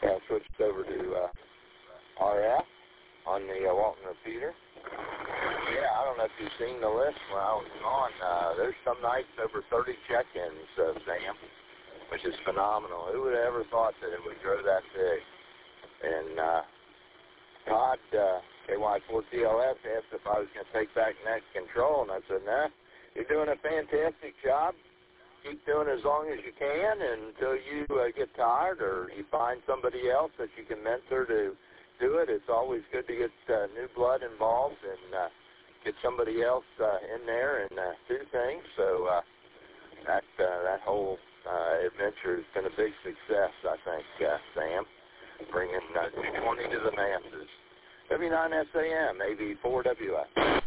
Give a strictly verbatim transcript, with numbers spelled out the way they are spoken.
Yeah, I switched over to uh, R F on the uh, Walton Repeater. Yeah, I don't know if you've seen the list when I was on. Uh, there's some nights over thirty check-ins, uh, Sam, which is phenomenal. Who would have ever thought that it would grow that big? And uh, Todd, uh, K Y four T L S, asked if I was going to take back net control, and I said, nah, you're doing a fantastic job. Keep doing it as long as you can until you uh, get tired or you find somebody else that you can mentor to do it. It's always good to get uh, new blood involved and uh, get somebody else uh, in there and uh, do things. So uh, that uh, that whole uh, adventure has been a big success, I think, uh, Sam, bringing uh, two twenty to the masses. W nine S A M, A V four W F.